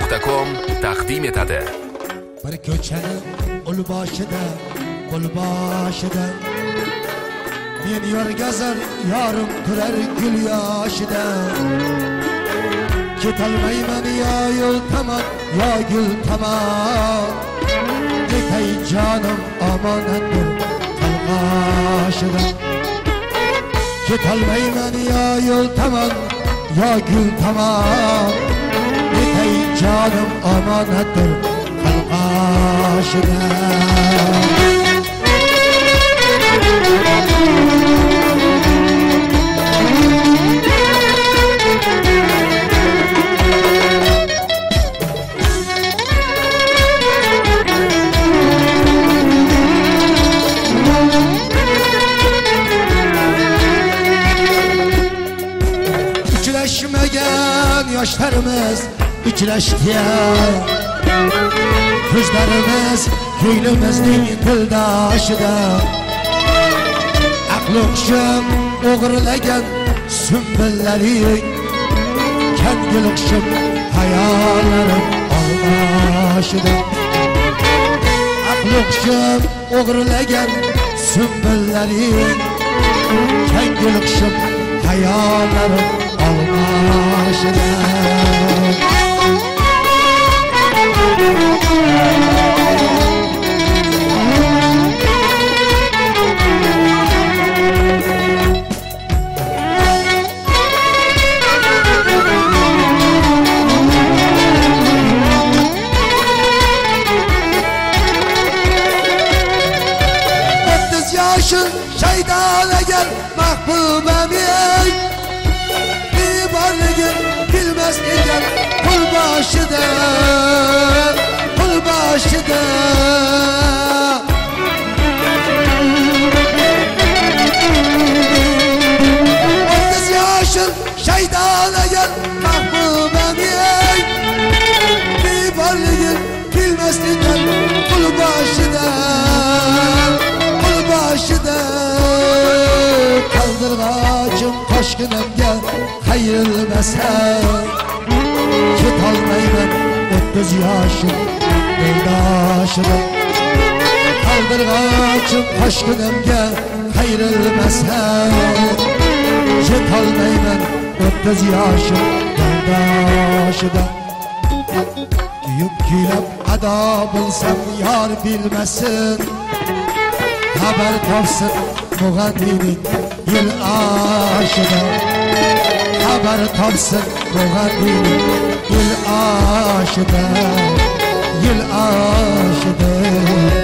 Gulbosh.com taqdim etadi. Bir ko'chani ul boshida, men yorgazar yorim turar gul yoshida. Ketolmayman yo yo'l tomon, yo gul tomon. Ketay jonim omonatdir qalqoshida. Ketolmayman yo yo'l tomon, yo gul tomon. Ketay jonim omonatdir qalqoshida. Uchrashmagan yoshlarimiz uchrashdi. Ko'zlarimiz ko'nglimizning dildoshida. Aql o'qishim o'g'irlagan sumbillaring, kangil o'qishim hayollarim olboshida. Aql o'qishim o'g'irlagan sumbillaring, kangil o'qishim hayollarim olboshida. Şeytan eğer mahbubem ey, bir varlığın bilmez iken kul başıda, kul başıda. 30 yaşın şeytan eğer mahbubem ey, bir varlığın bilmez iken kul başıda. Kaldırgacım toshqinimga qayrilmasa, ketolmayman 30 yoshim dildoshida. Kaldırgacım toshqinimga qayrilmasa, ketolmayman 30 yoshim dildoshida. Kuyib kuylab ado bo'lsam yor bilmasin, xabar topsin mug'annining yil oshida. Xabar topsin mug'annining yil oshida, yil oshida.